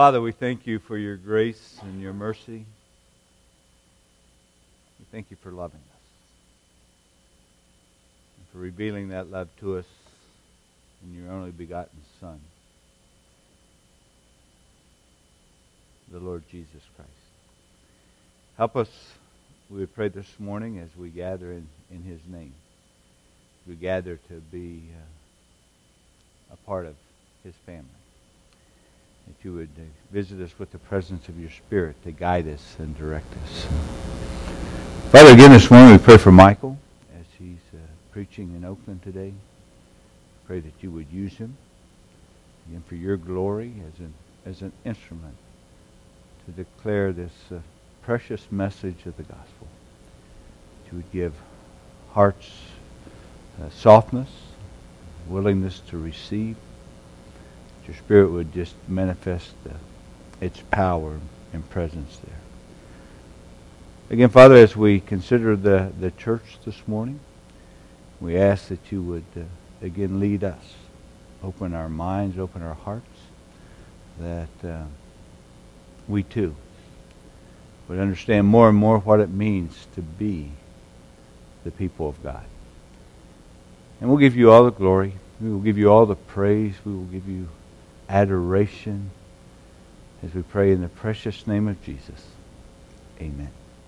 Father, we thank you for your grace and your mercy. We thank you for loving us and for revealing that love to us in your only begotten Son, the Lord Jesus Christ. Help us, we pray this morning, as we gather in his name. We gather to be a part of his family. That you would visit us with the presence of your Spirit to guide us and direct us. Father, again this morning we pray for Michael as he's preaching in Oakland today. Pray that you would use him again for your glory as an instrument to declare this precious message of the gospel. That you would give hearts softness, willingness to receive. Your Spirit would just manifest its power and presence there. Again, Father, as we consider the church this morning, we ask that you would again lead us. Open our minds, open our hearts, that we too would understand more and more what it means to be the people of God. And we'll give you all the glory. We will give you all the praise. We will give you adoration as we pray in the precious name of Jesus. Amen.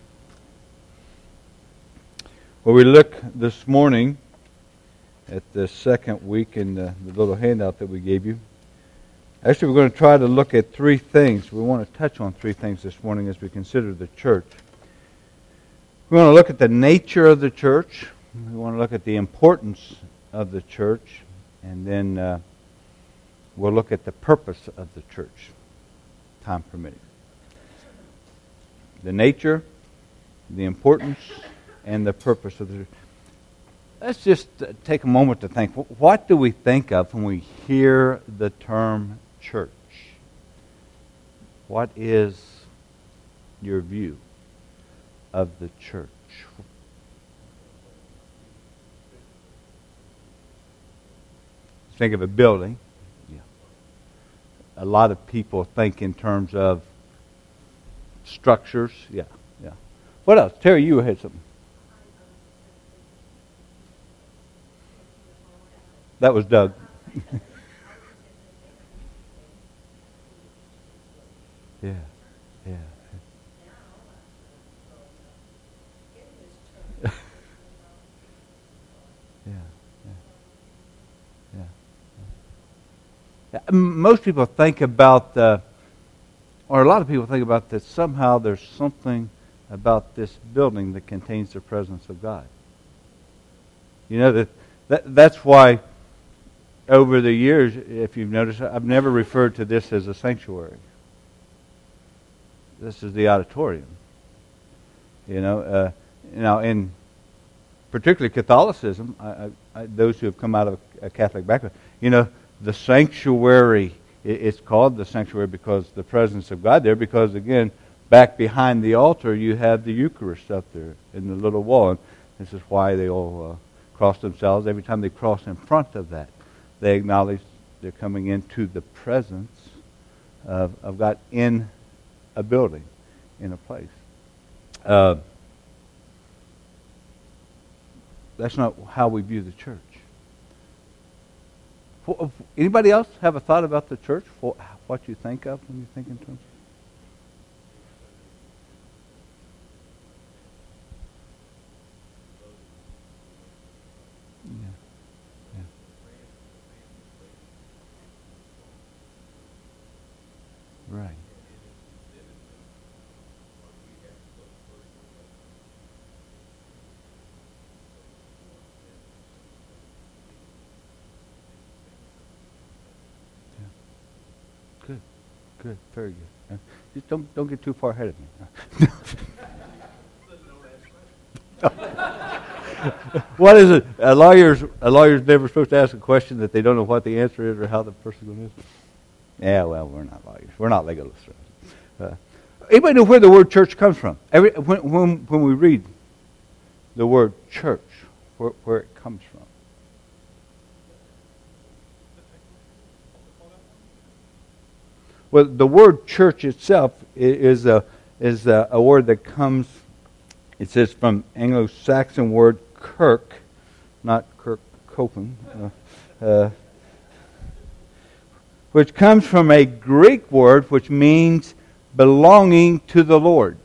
Well, we look this morning at the second week in the little handout that we gave you. Actually, we're going to try to look at three things. We want to touch on three things this morning as we consider the church. We want to look at the nature of the church. We want to look at the importance of the church. And then we'll look at the purpose of the church, time permitting. The nature, the importance, and the purpose of the church. Let's just take a moment to think. What do we think of when we hear the term church? What is your view of the church? Think of a building. A lot of people think in terms of structures. Yeah. What else? Terry, you had something. That was Doug. Yeah. Most people think about, or a lot of people think about that somehow there's something about this building that contains the presence of God. You know, that's why over the years, if you've noticed, I've never referred to this as a sanctuary. This is the auditorium. Now in particularly Catholicism, those who have come out of a Catholic background, the sanctuary, it's called the sanctuary because the presence of God there, because again, back behind the altar you have the Eucharist up there in the little wall. And this is why they all cross themselves. Every time they cross in front of that, they acknowledge they're coming into the presence of God in a building, in a place. That's not how we view the church. Anybody else have a thought about the church? What you think of when you think in terms? Right. Good, very good. Just don't get too far ahead of me. What is it? A lawyer's never supposed to ask a question that they don't know what the answer is or how the person going to answer. Yeah, well, we're not lawyers. We're not legalists. Anybody know where the word church comes from? When we read the word church, where it comes from. Well, the word church itself is a word that comes, it says from Anglo-Saxon word kirk, not Kirk Copeland, which comes from a Greek word which means belonging to the Lord.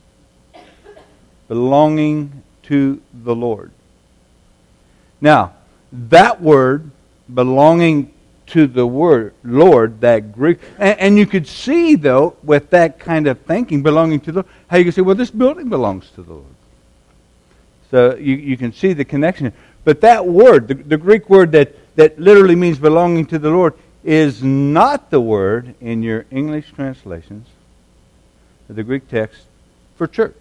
Belonging to the Lord. Now, that word, belonging to the word Lord, that Greek, and you could see, though, with that kind of thinking, belonging to the Lord, how you can say, well, this building belongs to the Lord. So you can see the connection. But that word, the Greek word that literally means belonging to the Lord, is not the word in your English translations of the Greek text for church.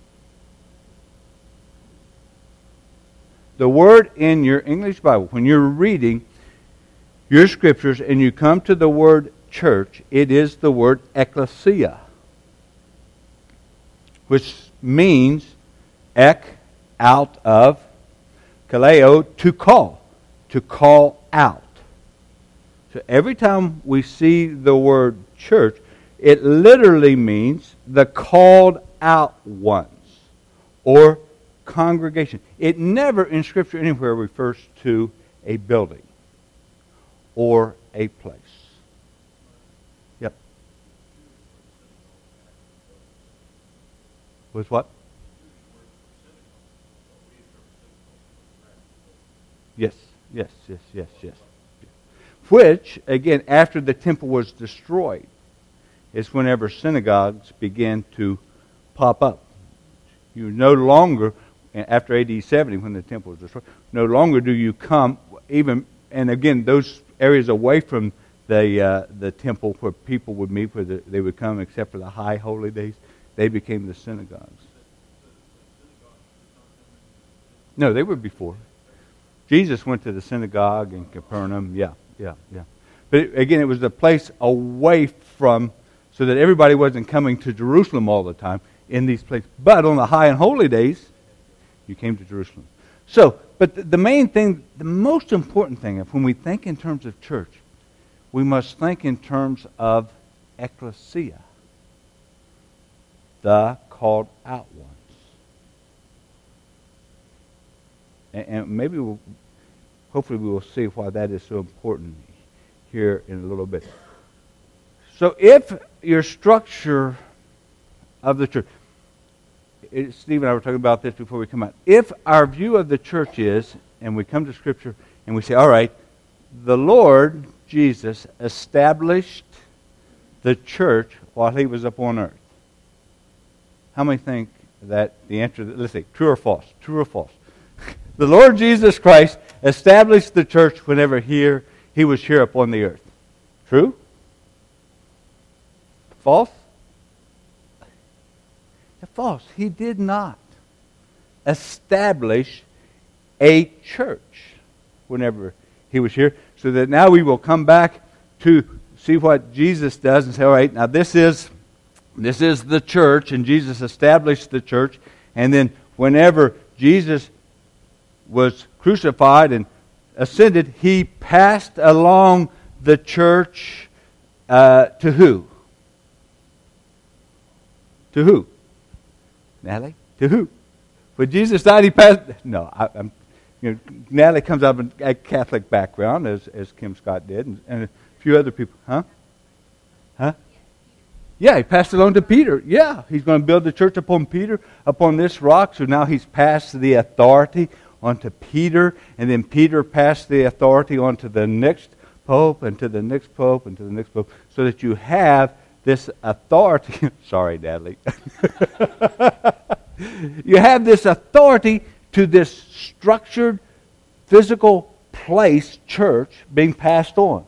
The word in your English Bible, when you're reading your scriptures and you come to the word church, it is the word ecclesia, which means ek, out of, kaleo, to call out. So every time we see the word church, it literally means the called out ones, or congregation. It never in Scripture anywhere refers to a building or a place. Yep. With what? Yes. Which, again, after the temple was destroyed, is whenever synagogues began to pop up. You no longer, after AD 70, when the temple was destroyed, no longer do you come, even, and again, those areas away from the temple where people would meet, where they would come except for the high holy days, they became the synagogues. No, they were before. Jesus went to the synagogue in Capernaum, yeah. But again, it was a place away from, so that everybody wasn't coming to Jerusalem all the time in these places. But on the high and holy days, you came to Jerusalem. So, but the main thing, the most important thing, when we think in terms of church, we must think in terms of ecclesia, the called out ones. And maybe hopefully we will see why that is so important here in a little bit. So if your structure of the church, Steve and I were talking about this before we come out. If our view of the church is, and we come to Scripture and we say, all right, the Lord Jesus established the church while He was upon earth. How many think that the answer, let's see, true or false? True or false? The Lord Jesus Christ established the church whenever He was here upon the earth. True? False? False. He did not establish a church whenever He was here. So that now we will come back to see what Jesus does and say, all right, now this is the church, and Jesus established the church. And then whenever Jesus was crucified and ascended, He passed along the church to who? To who? Natalie? To who? When Jesus died, He passed... No, Natalie comes out of a Catholic background, as Kim Scott did, and a few other people. Huh? Yeah, He passed it on to Peter. Yeah, He's going to build the church upon Peter, upon this rock. So now He's passed the authority onto Peter, and then Peter passed the authority on to the next pope, and to the next pope, and to the next pope, so that you have this authority. Sorry, Natalie. You have this authority to this structured, physical place, church, being passed on.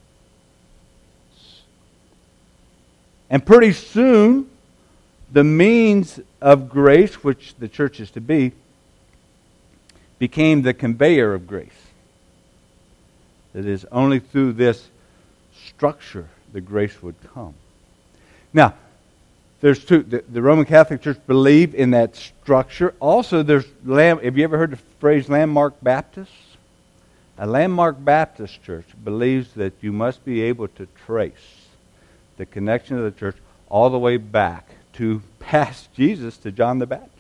And pretty soon, the means of grace, which the church is to be, became the conveyor of grace. It is only through this structure the grace would come. Now, there's two. The Roman Catholic Church believe in that structure. Also, have you ever heard the phrase landmark Baptist? A landmark Baptist church believes that you must be able to trace the connection of the church all the way back to past Jesus to John the Baptist.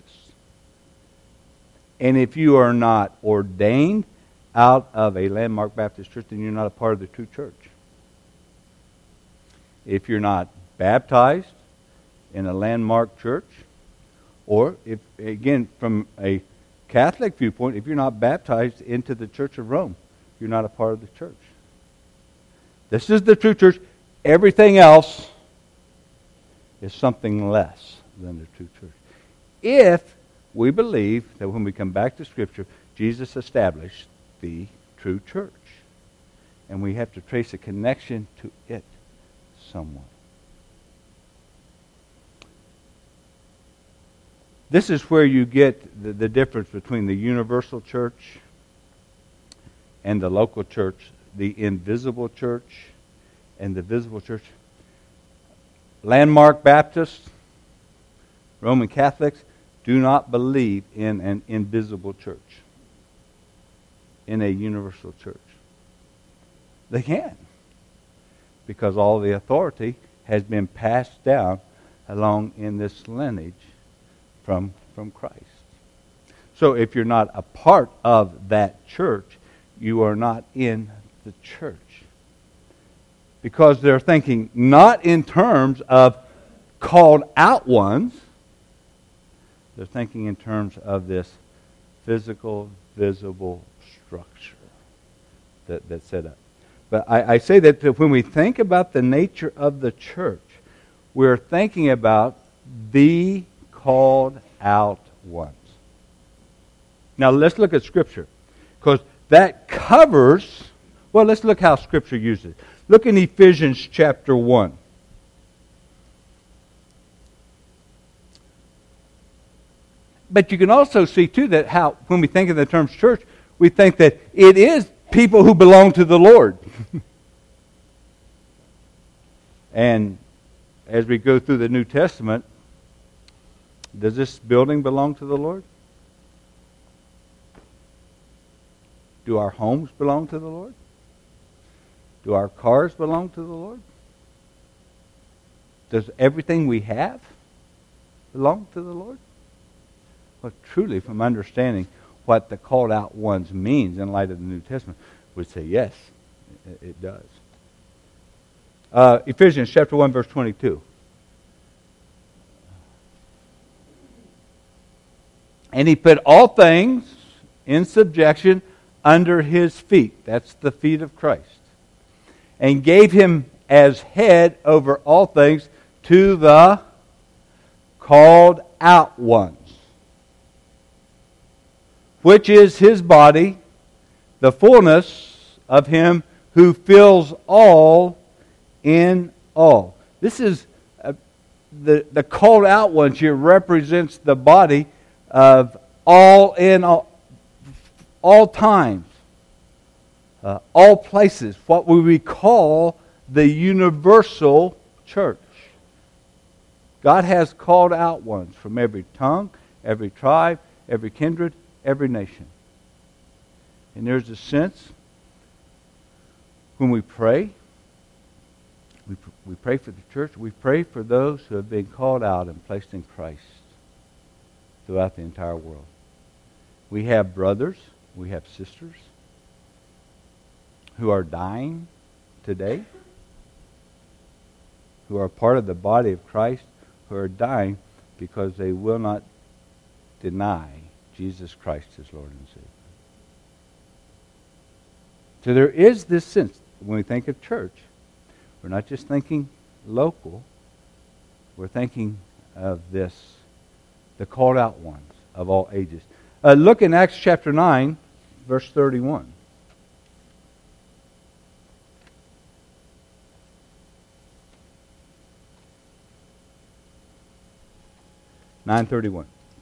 And if you are not ordained out of a Landmark Baptist church, then you're not a part of the true church. If you're not baptized in a Landmark church, or if, again, from a Catholic viewpoint, if you're not baptized into the Church of Rome, you're not a part of the church. This is the true church. Everything else is something less than the true church. If we believe that when we come back to Scripture, Jesus established the true church. And we have to trace a connection to it somewhat. This is where you get the difference between the universal church and the local church, the invisible church and the visible church. Landmark Baptists, Roman Catholics, do not believe in an invisible church, in a universal church. They can, because all the authority has been passed down along in this lineage from Christ. So if you're not a part of that church, you are not in the church. Because they're thinking not in terms of called out ones, they're thinking in terms of this physical, visible structure that's set up. But I say that when we think about the nature of the church, we're thinking about the called out ones. Now let's look at Scripture, because that covers, well, let's look how Scripture uses it. Look in Ephesians chapter 1. But you can also see, too, that how, when we think of the term church, we think that it is people who belong to the Lord. And as we go through the New Testament, does this building belong to the Lord? Do our homes belong to the Lord? Do our cars belong to the Lord? Does everything we have belong to the Lord? Well, truly, from understanding what the called out ones means in light of the New Testament, would say yes, it does. Ephesians chapter 1, verse 22. And he put all things in subjection under his feet. That's the feet of Christ. And gave him as head over all things to the called out ones, which is his body, the fullness of him who fills all in all. This is the called out ones here represents the body of all in all times, all places, what we call the universal church. God has called out ones from every tongue, every tribe, every kindred, every nation. And there's a sense when we pray, we pray for the church, we pray for those who have been called out and placed in Christ throughout the entire world. We have brothers, we have sisters who are dying today, who are part of the body of Christ, who are dying because they will not deny Jesus Christ as Lord and Savior. So there is this sense, when we think of church, we're not just thinking local, we're thinking of this, the called out ones of all ages. Look in Acts chapter 9, verse 31. (9:31).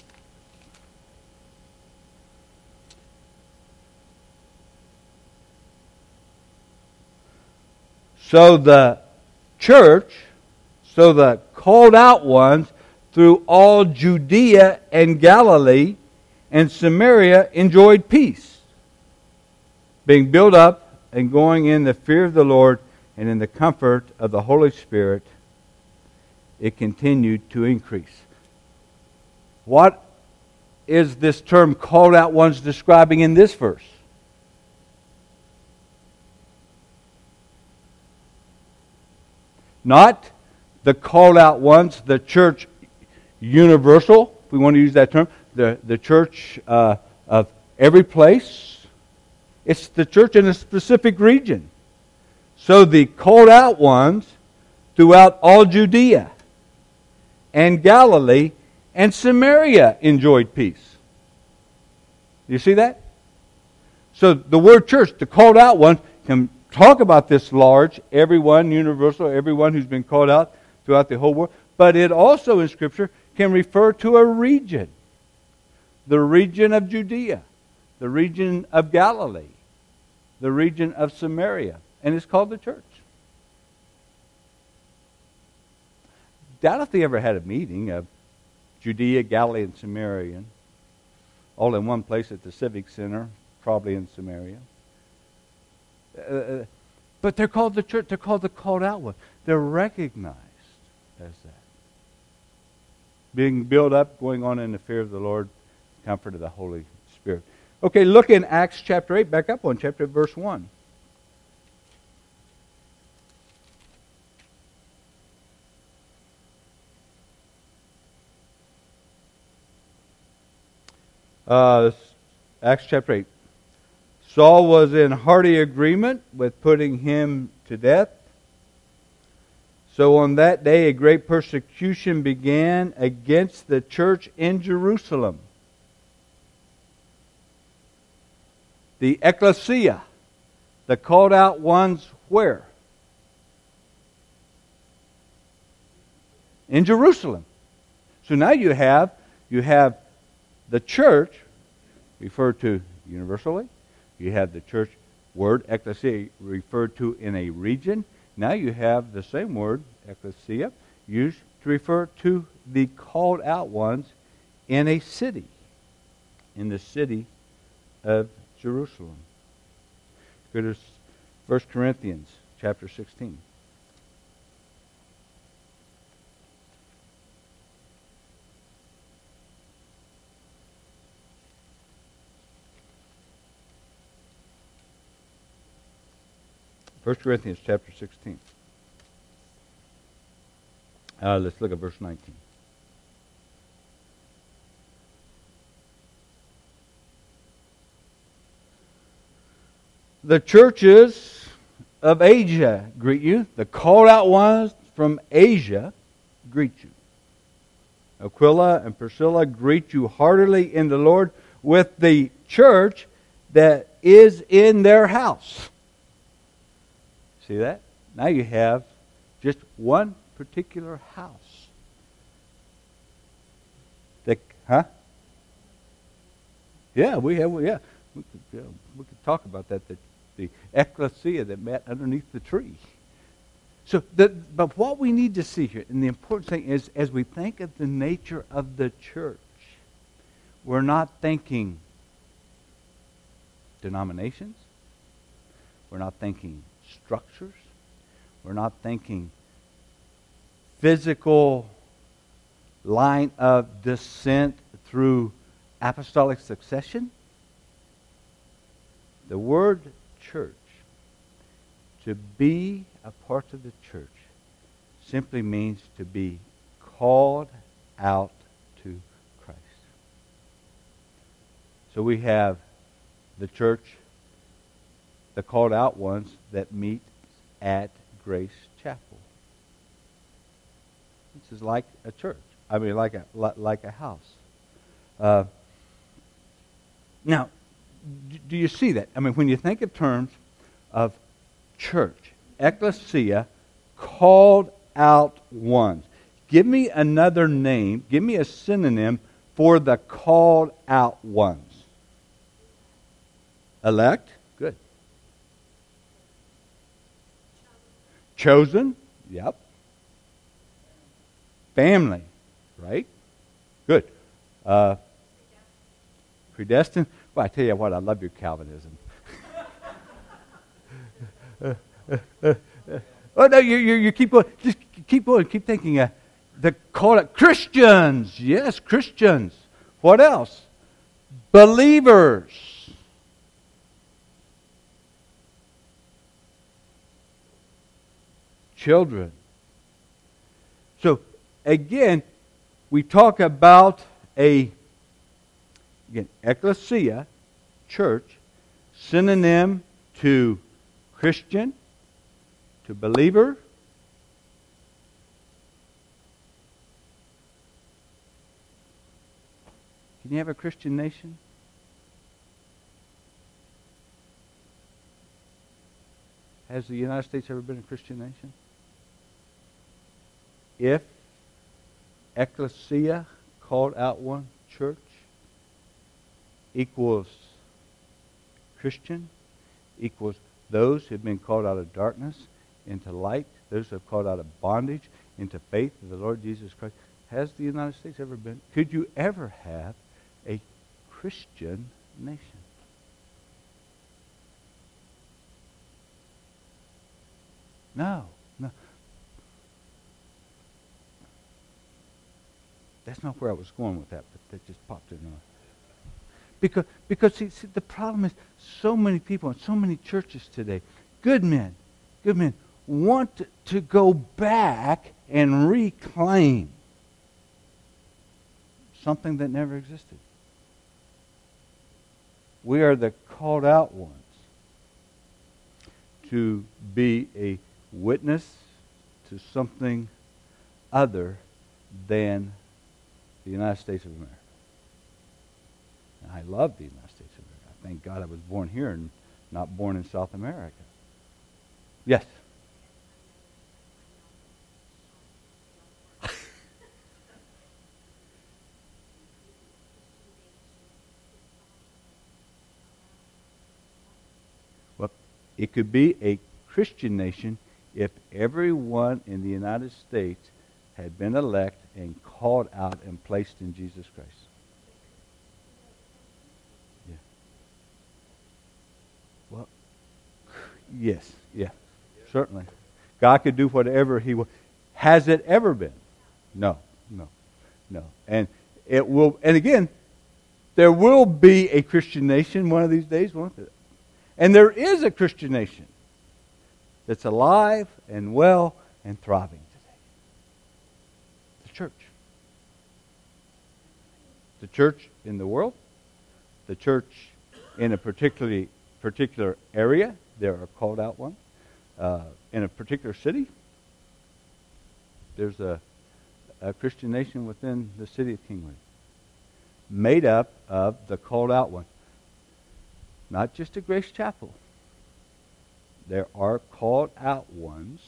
So the church, so the called out ones through all Judea and Galilee and Samaria enjoyed peace, being built up and going in the fear of the Lord and in the comfort of the Holy Spirit, it continued to increase. What is this term called out ones describing in this verse? Not the called out ones, the church universal, if we want to use that term, the church of every place. It's the church in a specific region. So the called out ones throughout all Judea and Galilee and Samaria enjoyed peace. You see that? So the word church, the called out one, can talk about this large, everyone, universal, everyone who's been called out throughout the whole world. But it also in Scripture can refer to a region. The region of Judea, the region of Galilee, the region of Samaria. And it's called the church. Doubt if they ever had a meeting of Judea, Galilee, and Samaria, all in one place at the Civic Center, probably in Samaria. But they're called the church. They're called the called out one. They're recognized as that. Being built up, going on in the fear of the Lord, comfort of the Holy Spirit. Okay, look in Acts chapter 8. Back up one chapter, verse 1. Acts chapter 8. Saul was in hearty agreement with putting him to death. So on that day a great persecution began against the church in Jerusalem. The ecclesia, the called out ones, where? In Jerusalem. So now you have the church referred to universally. You have the church word, ecclesia, referred to in a region. Now you have the same word, ecclesia, used to refer to the called out ones in a city, in the city of Jerusalem. Go to 1 Corinthians chapter 16. First Corinthians chapter 16. Let's look at verse 19. The churches of Asia greet you. The called out ones from Asia greet you. Aquila and Priscilla greet you heartily in the Lord with the church that is in their house. See that? Now you have just one particular house. Yeah, we could talk about that. The ecclesia that met underneath the tree. So, but what we need to see here, and the important thing is, as we think of the nature of the church, we're not thinking denominations. We're not thinking structures. We're not thinking physical line of descent through apostolic succession. The word church, to be a part of the church, simply means to be called out to Christ. So we have the church, the called out ones that meet at Grace Chapel. This is like a church. I mean, like a house. Now, do you see that? I mean, when you think in terms of church, ecclesia, called out ones. Give me another name, give me a synonym for the called out ones. Elect? Good. Chosen? Yep. Family? Right? Good. Predestined? Well, I tell you what, I love your Calvinism. Oh no, you keep going. Just keep going. Keep thinking. The called out Christians. Yes, Christians. What else? Believers. Children. So, again, we talk about ecclesia, church, synonym to Christian, to believer. Can you have a Christian nation? Has the United States ever been a Christian nation? If ecclesia, called out one, church, equals Christian, equals those who have been called out of darkness into light, those who have called out of bondage into faith in the Lord Jesus Christ. Has the United States ever been? Could you ever have a Christian nation? No. That's not where I was going with that, but that just popped in there. Because see, the problem is so many people in so many churches today, good men, want to go back and reclaim something that never existed. We are the called out ones to be a witness to something other than the United States of America. And I love the United States of America. I thank God I was born here and not born in South America. Yes? Well, it could be a Christian nation if everyone in the United States had been elected and called out and placed in Jesus Christ. Yeah. Well, yes, yeah, certainly. God could do whatever He will. Has it ever been? No. And it will. And again, there will be a Christian nation one of these days, won't there? And there is a Christian nation that's alive and well and thriving today. The church. The church in the world. The church in a particular area. There are called out ones. In a particular city. There's a Christian nation within the city of King William. Made up of the called out ones. Not just a Grace Chapel. There are called out ones,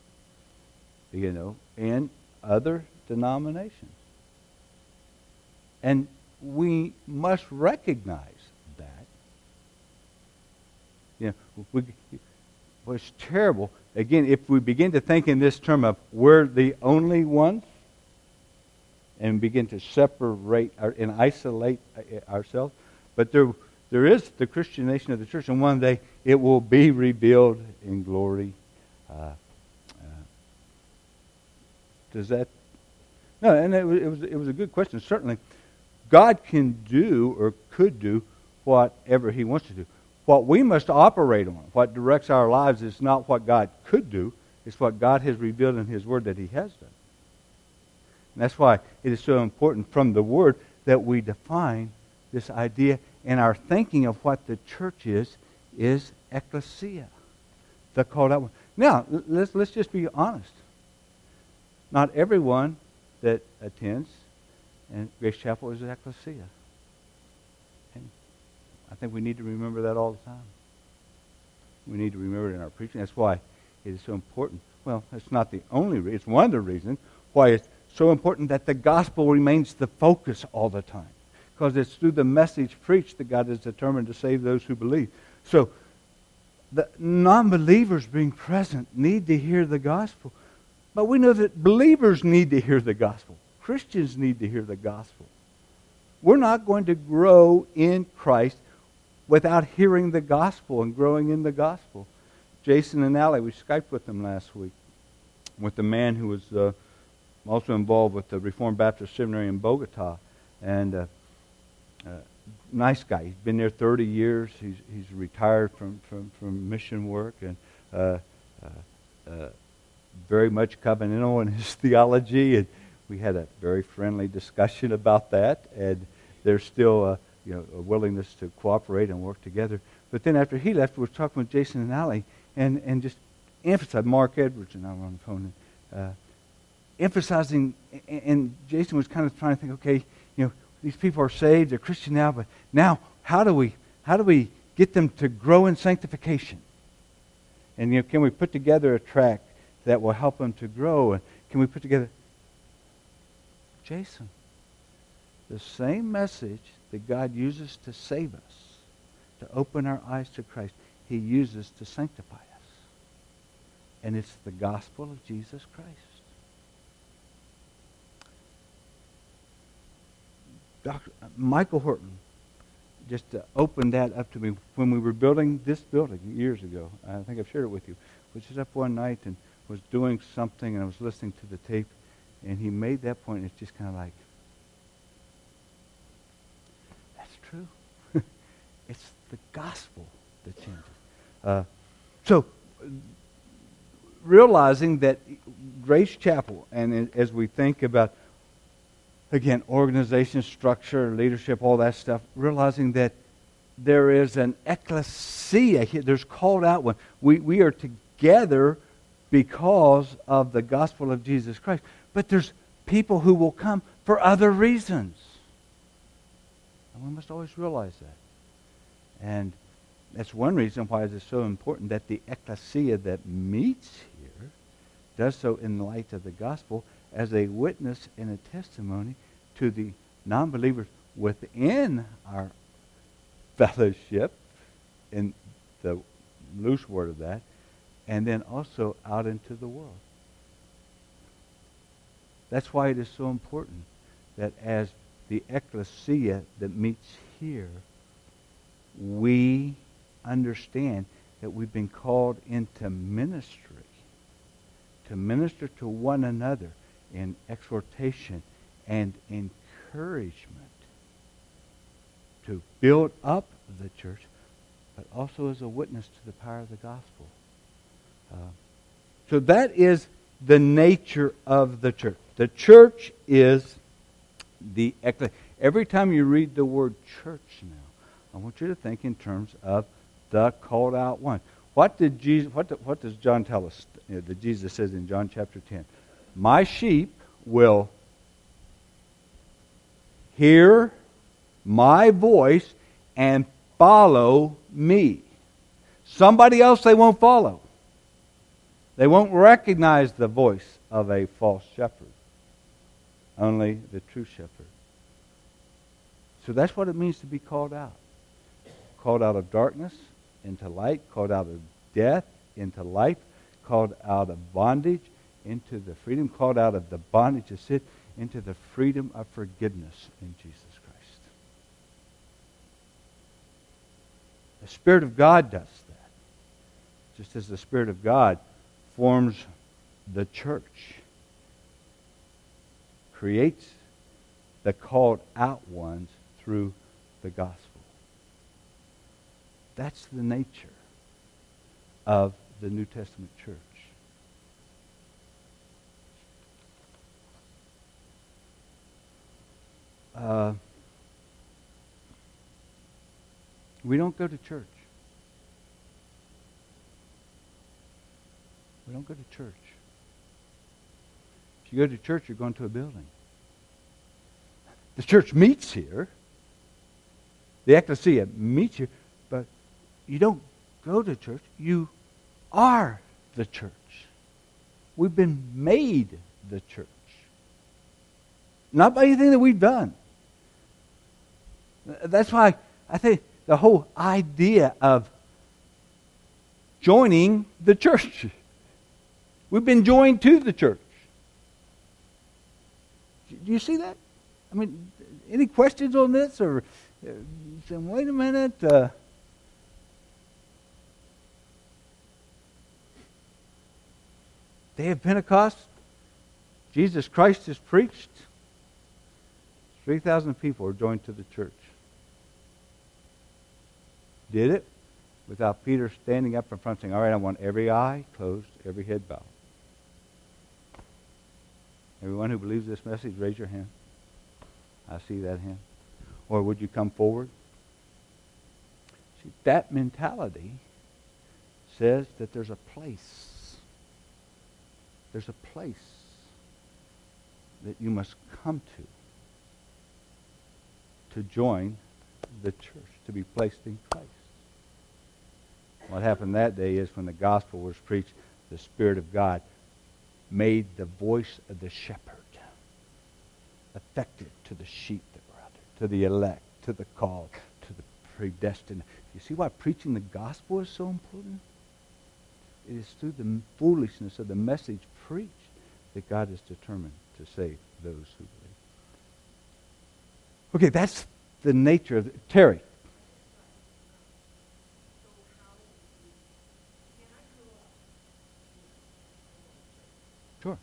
in other denominations. And we must recognize that. It's terrible. Again, if we begin to think in this term of we're the only ones and begin to separate and isolate ourselves, but there is the Christian nation of the church, and one day it will be revealed in glory. Does that? No, and it was a good question. Certainly, God can do or could do whatever He wants to do. What we must operate on, what directs our lives, is not what God could do. It's what God has revealed in His Word that He has done. And that's why it is so important from the Word that we define this idea, and our thinking of what the church is ecclesia, the called out one. Now, let's just be honest. Not everyone that attends and Grace Chapel is ecclesia. And I think we need to remember that all the time. We need to remember it in our preaching. That's why it is so important. Well, it's not the only reason. It's one of the reasons why it's so important that the gospel remains the focus all the time. Because it's through the message preached that God is determined to save those who believe. So, the non-believers being present need to hear the gospel. But we know that believers need to hear the gospel. Christians need to hear the gospel. We're not going to grow in Christ without hearing the gospel and growing in the gospel. Jason and Allie, we Skyped with them last week, with the man who was I'm also involved with the Reformed Baptist Seminary in Bogota, and nice guy. He's been there 30 years. He's retired from mission work, and very much covenantal in his theology. And we had a very friendly discussion about that. And there's still a willingness to cooperate and work together. But then after he left, we were talking with Jason and Allie, and just emphasized Mark Edwards and I were on the phone. Emphasizing, and Jason was kind of trying to think, okay, these people are saved, they're Christian now, but now how do we get them to grow in sanctification? And can we put together a track that will help them to grow? And can we put together, Jason, the same message that God uses to save us, to open our eyes to Christ, He uses to sanctify us. And it's the gospel of Jesus Christ. Dr. Michael Horton just opened that up to me when we were building this building years ago. I think I've shared it with you. I was just up one night and was doing something, and I was listening to the tape, and he made that point, and it's just kind of like, that's true. It's the gospel that changes. So, realizing that Grace Chapel, and as we think about, again, organization, structure, leadership, all that stuff, realizing that there is an ecclesia here. There's called out one. We are together because of the gospel of Jesus Christ. But there's people who will come for other reasons. And we must always realize that. And that's one reason why it is so important that the ecclesia that meets here does so in the light of the gospel as a witness and a testimony to the non-believers within our fellowship, in the loose word of that, and then also out into the world. That's why it is so important that as the ecclesia that meets here, we understand that we've been called into ministry, to minister to one another in exhortation and encouragement, to build up the church, but also as a witness to the power of the gospel. So that is the nature of the church. The church is the ecclesia. Every time you read the word church now, I want you to think in terms of the called out one. What did Jesus? What does John tell us? That Jesus says in John chapter 10, "My sheep will hear my voice and follow me." Somebody else they won't follow. They won't recognize the voice of a false shepherd. Only the true shepherd. So that's what it means to be called out. Called out of darkness into light, called out of death into life, called out of bondage into the freedom, called out of the bondage of sin into the freedom of forgiveness in Jesus Christ. The Spirit of God does that. Just as the Spirit of God forms the church, creates the called out ones through the gospel. That's the nature of the New Testament church. We don't go to church. We don't go to church. If you go to church, you're going to a building. The church meets here. The ecclesia meets here. But you don't go to church. You are the church. We've been made the church. Not by anything that we've done. That's why I think the whole idea of joining the church. We've been joined to the church. Do you see that? I mean, any questions on this? Or saying, wait a minute. Day of Pentecost, Jesus Christ is preached, 3,000 people are joined to the church. Did it without Peter standing up in front saying, all right, I want every eye closed, every head bowed. Everyone who believes this message, raise your hand. I see that hand. Or would you come forward? See, that mentality says that there's a place. There's a place that you must come to join the church, to be placed in Christ. What happened that day is when the gospel was preached, the Spirit of God made the voice of the shepherd effective to the sheep that were out there, to the elect, to the called, to the predestined. You see why preaching the gospel is so important? It is through the foolishness of the message preached that God is determined to save those who believe. Okay, that's the nature of it. Terry. Sure.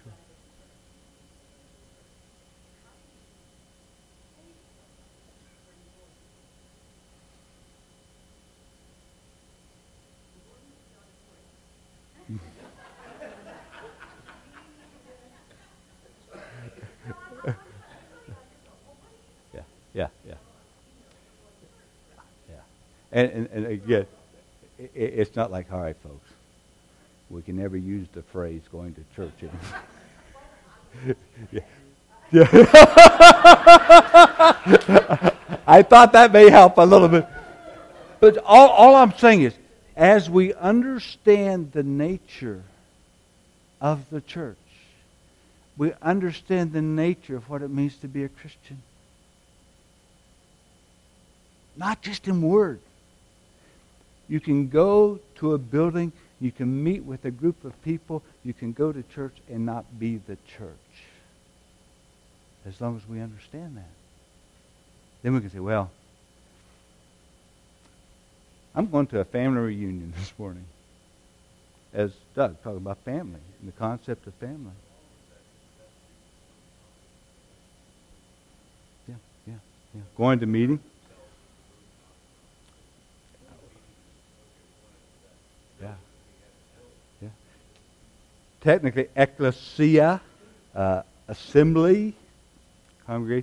Yeah. And again, it's not like, all right, folks, we can never use the phrase going to church anymore. Yeah. I thought that may help a little bit. But all I'm saying is, as we understand the nature of the church, we understand the nature of what it means to be a Christian. Not just in word. You can go to a building, you can meet with a group of people, you can go to church and not be the church. As long as we understand that. Then we can say, well, I'm going to a family reunion this morning. As Doug talked about family and the concept of family. Yeah. Going to meeting. Yeah. Technically, ecclesia, assembly, congregate,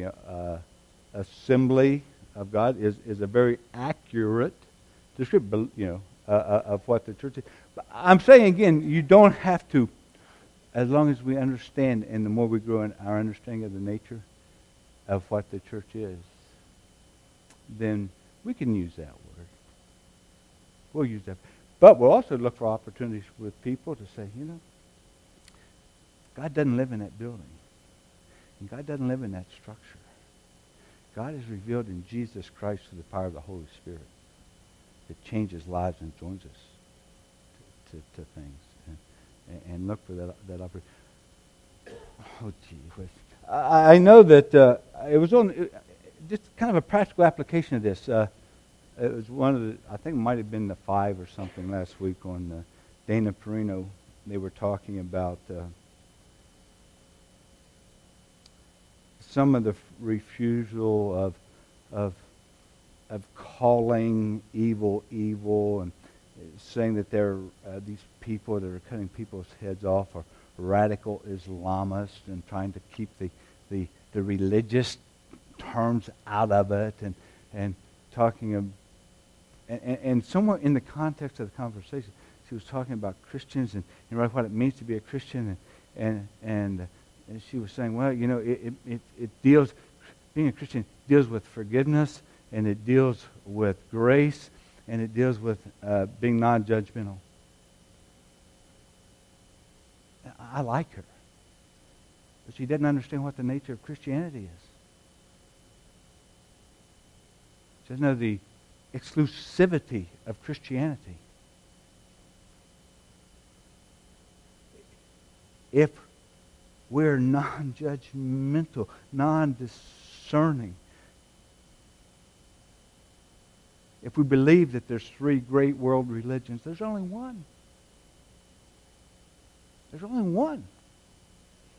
assembly of God is a very accurate description, of what the church is. But I'm saying again, you don't have to, as long as we understand, and the more we grow in our understanding of the nature of what the church is, then we can use that word. We'll use that. But we'll also look for opportunities with people to say, God doesn't live in that building. And God doesn't live in that structure. God is revealed in Jesus Christ through the power of the Holy Spirit that changes lives and joins us to things. And look for that opportunity. Oh, gee. I know that it was just kind of a practical application of this. It was one of the, I think it might have been the 5 or something last week on Dana Perino. They were talking about some of the refusal of calling evil and saying that these people that are cutting people's heads off are radical Islamists and trying to keep the religious terms out of it and talking about. And somewhere in the context of the conversation, she was talking about Christians and what it means to be a Christian, and she was saying, well, it deals, being a Christian deals with forgiveness, and it deals with grace, and it deals with being non-judgmental. I like her, but she didn't understand what the nature of Christianity is. She doesn't know the exclusivity of Christianity. If we're non-judgmental, non-discerning, if we believe that there's 3 great world religions, there's only one. There's only one.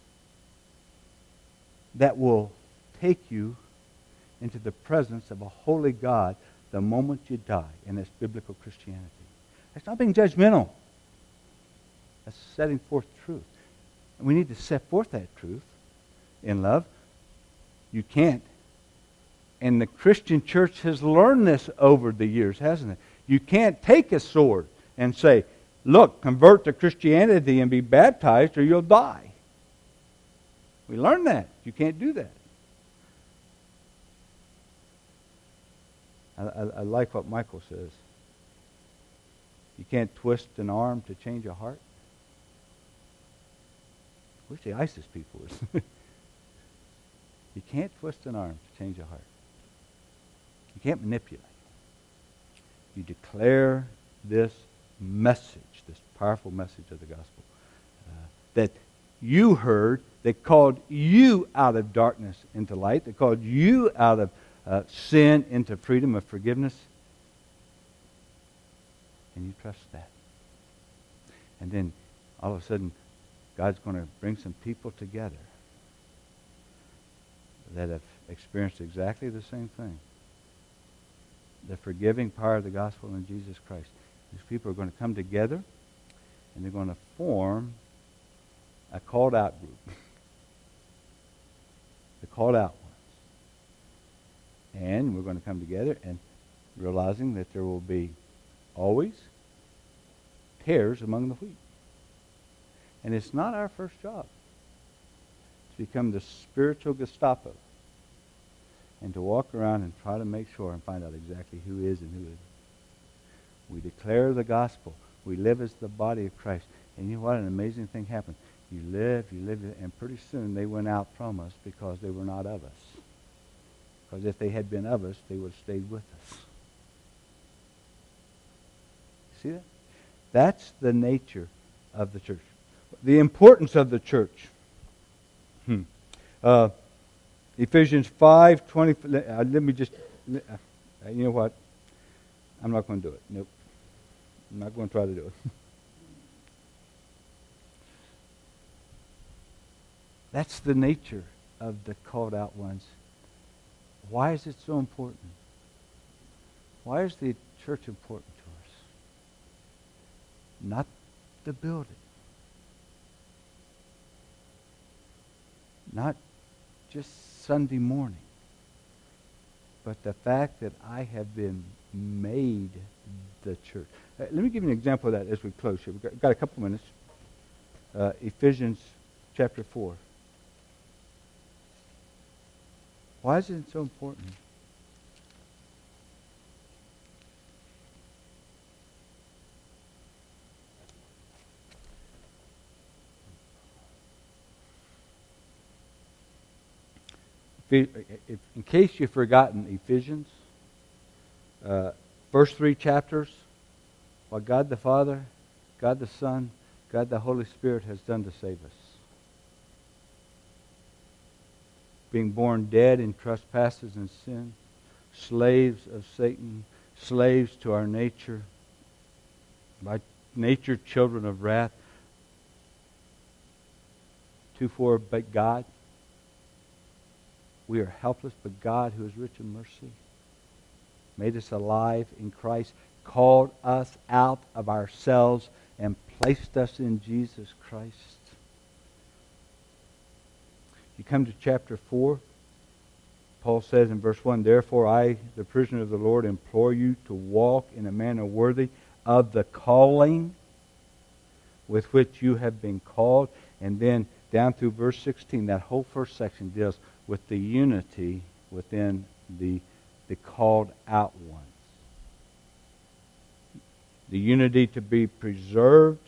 that will take you into the presence of a holy God the moment you die. And that's biblical Christianity. That's not being judgmental. That's setting forth truth. And we need to set forth that truth in love. You can't. And the Christian church has learned this over the years, hasn't it? You can't take a sword and say, look, convert to Christianity and be baptized or you'll die. We learned that. You can't do that. I like what Michael says. You can't twist an arm to change a heart. I wish the ISIS people was. You can't twist an arm to change a heart. You can't manipulate. You declare this message, this powerful message of the gospel that you heard, that called you out of darkness into light, that called you out of sin into freedom of forgiveness. And you trust that. And then all of a sudden, God's going to bring some people together that have experienced exactly the same thing. The forgiving power of the gospel in Jesus Christ. These people are going to come together and they're going to form a called out group. The called out ones. And we're going to come together and realizing that there will be always tares among the wheat. And it's not our first job to become the spiritual Gestapo and to walk around and try to make sure and find out exactly who is and who isn't. We declare the gospel. We live as the body of Christ. And you know what? An amazing thing happened. You live, and pretty soon they went out from us because they were not of us. Because if they had been of us, they would have stayed with us. See that? That's the nature of the church. The importance of the church. Ephesians 5:20. Let me just. You know what? I'm not going to do it. Nope. I'm not going to try to do it. That's the nature of the called out ones. Why is it so important? Why is the church important to us? Not the building. Not just Sunday morning. But the fact that I have been made the church. Let me give you an example of that as we close here. We've got a couple minutes. Ephesians chapter 4. Why is it so important? In case you've forgotten Ephesians, first 3 chapters, what God the Father, God the Son, God the Holy Spirit has done to save us. Being born dead in trespasses and sin, slaves of Satan, slaves to our nature, by nature children of wrath. 2:4, but God. We are helpless, but God, who is rich in mercy, made us alive in Christ, called us out of ourselves, and placed us in Jesus Christ. You come to chapter 4, Paul says in verse 1, therefore I, the prisoner of the Lord, implore you to walk in a manner worthy of the calling with which you have been called. And then down through verse 16, that whole first section deals with the unity within the called out ones. The unity to be preserved.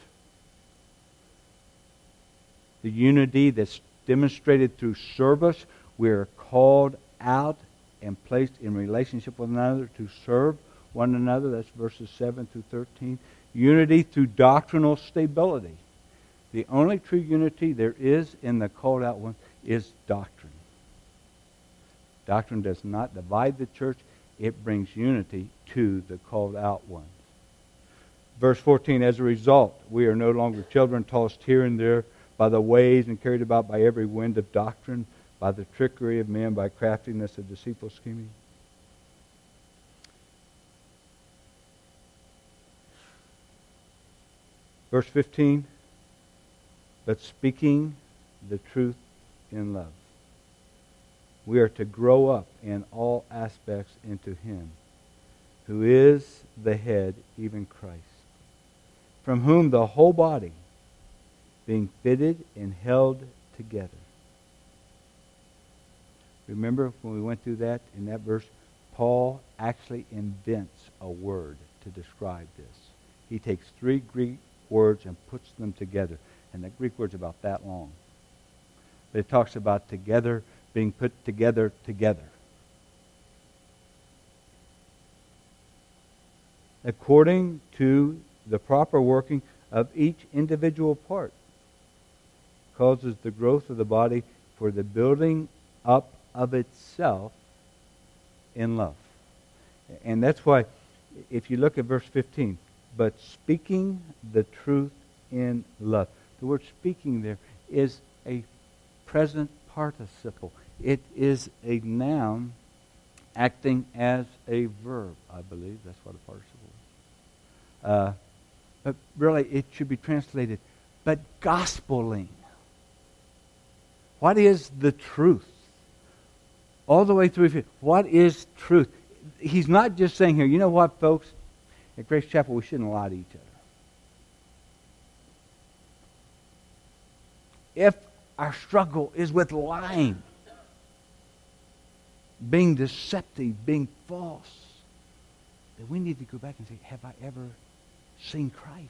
The unity that's demonstrated through service. We are called out and placed in relationship with one another to serve one another. That's verses 7 through 13. Unity through doctrinal stability. The only true unity there is in the called out one is doctrine. Doctrine does not divide the church. It brings unity to the called out ones. Verse 14, as a result, we are no longer children tossed here and there by the waves and carried about by every wind of doctrine, by the trickery of men, by craftiness of deceitful scheming. Verse 15, but speaking the truth in love. We are to grow up in all aspects into Him, who is the head, even Christ, from whom the whole body, being fitted and held together. Remember when we went through that, in that verse, Paul actually invents a word to describe this. He takes 3 Greek words and puts them together. And the Greek word's about that long. But it talks about together, being put together. According to the proper working of each individual part, causes the growth of the body for the building up of itself in love. And that's why, if you look at verse 15, but speaking the truth in love. The word speaking there is a present participle. It is a noun acting as a verb, I believe. That's what a participle is. But really, it should be translated, but gospeling. What is the truth? All the way through, what is truth? He's not just saying here, you know what, folks? At Grace Chapel, we shouldn't lie to each other. If our struggle is with lying, being deceptive, being false, then we need to go back and say, have I ever seen Christ?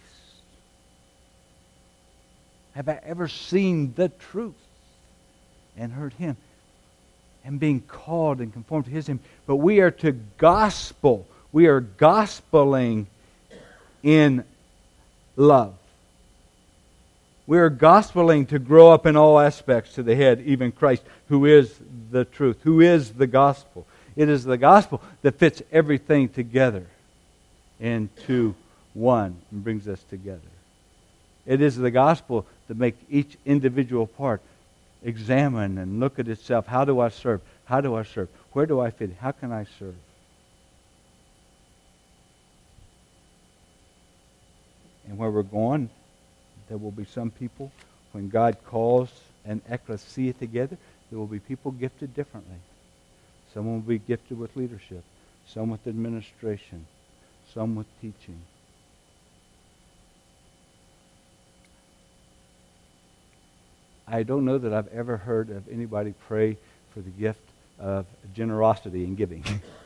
Have I ever seen the truth and heard Him? And being called and conformed to His image. But we are to gospel. We are gospeling in love. We are gospeling to grow up in all aspects to the head, even Christ, who is the truth, who is the gospel. It is the gospel that fits everything together into one and brings us together. It is the gospel that makes each individual part examine and look at itself. How do I serve? How do I serve? Where do I fit? How can I serve? And where we're going, there will be some people, when God calls an ecclesia together, there will be people gifted differently. Some will be gifted with leadership, some with administration, some with teaching. I don't know that I've ever heard of anybody pray for the gift of generosity and giving.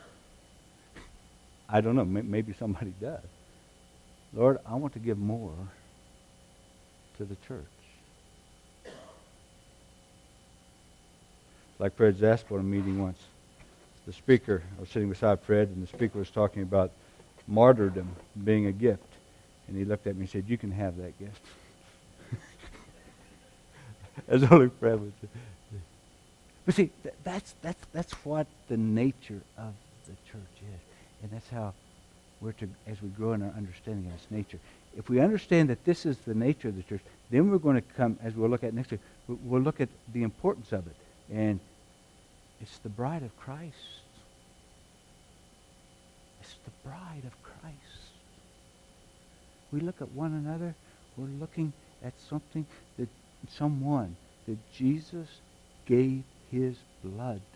I don't know. Maybe somebody does. Lord, I want to give more to the church. Like Fred Zaspel in a meeting once. The speaker, I was sitting beside Fred, and the speaker was talking about martyrdom being a gift. And he looked at me and said, you can have that gift. As only Fred would say. But see, that's what the nature of the church is. And that's how we're to, as we grow in our understanding of its nature. If we understand that this is the nature of the church, then we're going to come, as we'll look at next week, we'll look at the importance of it. And it's the bride of Christ. It's the bride of Christ. We look at one another, we're looking at someone that Jesus gave His blood